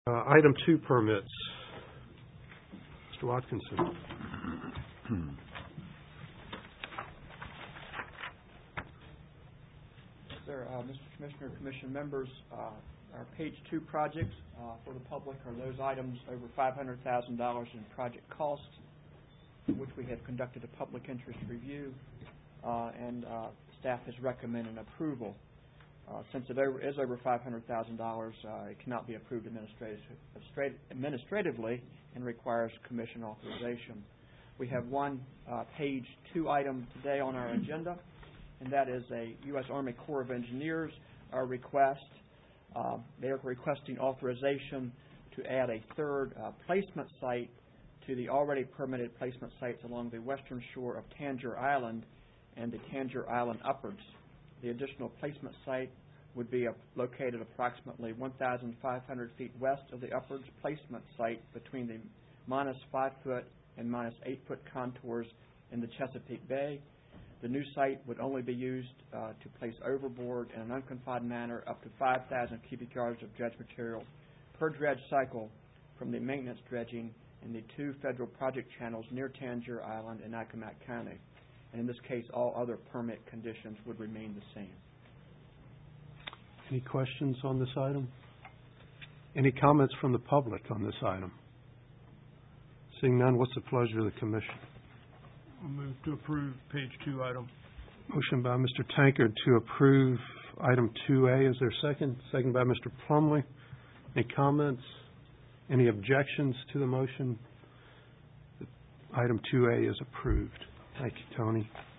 Item 2 permits. Mr. Watkinson. Sir, Mr. Commissioner, Commission members, our page 2 projects for the public are those items over $500,000 in project costs, which we have conducted a public interest review, and staff has recommended approval. Since it is over $500,000, it cannot be approved administratively and requires Commission authorization. We have one page 2 item today on our agenda, and that is a U.S. Army Corps of Engineers request. They are requesting authorization to add a third placement site to the already permitted placement sites along the western shore of Tangier Island and the Tangier Island Upwards. The additional placement site would be located approximately 1,500 feet west of the Upwards placement site between the -5 foot and -8 foot contours in the Chesapeake Bay. The new site would only be used to place overboard in an unconfined manner up to 5,000 cubic yards of dredge material per dredge cycle from the maintenance dredging in the 2 federal project channels near Tangier Island and Accomack County. And in this case, all other permit conditions would remain the same. Any questions on this item? Any comments from the public on this item? Seeing none, what's the pleasure of the Commission? I'll move to approve page 2 item. Motion by Mr. Tankard to approve item 2A. Is there a second? Second by Mr. Plumley. Any comments? Any objections to the motion? Item 2A is approved. Thank you, Tony.